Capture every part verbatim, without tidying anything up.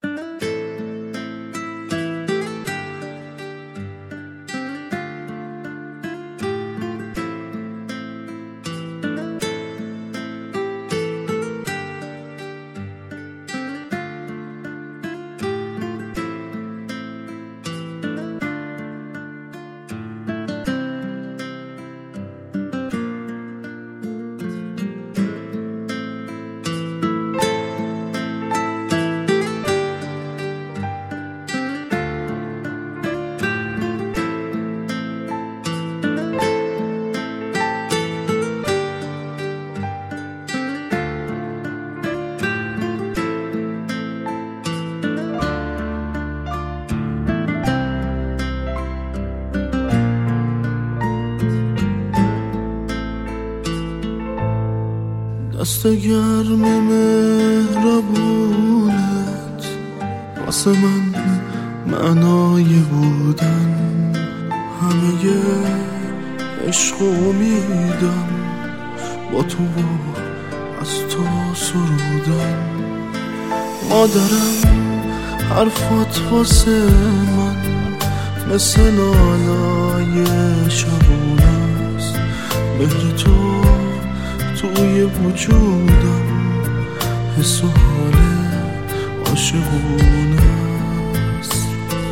دست گرم مهربونت واسه من معنای بودن، همه عشق و امیدم با تو و از تو سرودن. مادرم حرفات واسه من مثل لالای شبونه است، مهر تو توی وجودم حس و حال عاشقونه است.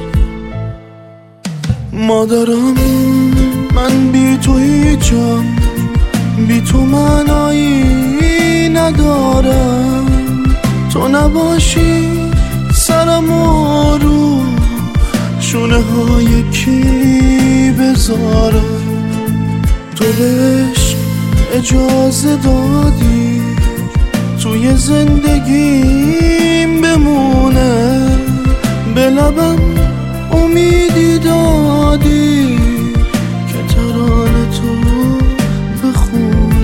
مادرم من بی تو هیچم، بی تو معنایی ندارم، تو نباشی سرم رو شونه های کی بذارم. تو بهش اجازه دادی توی زندگیم بمونه، به لبم امیدی دادی که ترانه تو بخونه.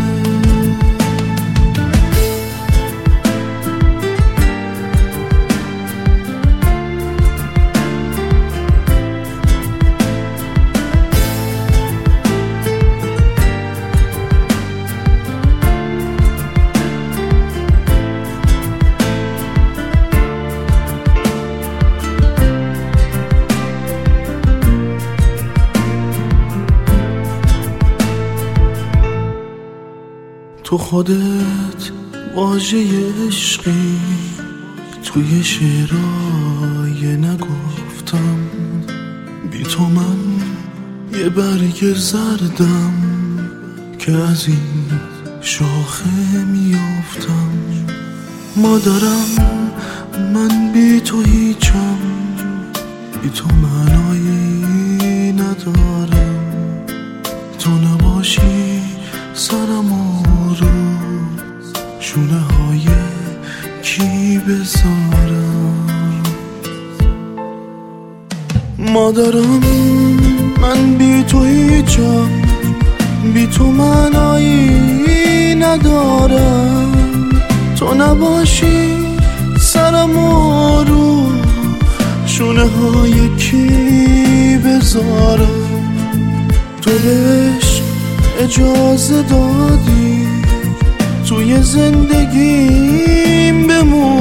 تو خودت واژه عشقی توی شعرهای نگفتم، بی تو من یه برگ زردم که از این شاخه میافتم. مادرم من بی تو هیچم، بی تو معنایی ندارم، تو نباشی سرم رو شونه های کی بذارم. مادرم من بی تو هیچم، بی تو معنایی ندارم، تو نباشی سرم رو شونه های کی بذارم. تو بهش اجازه دادی توی زندگیم بمون،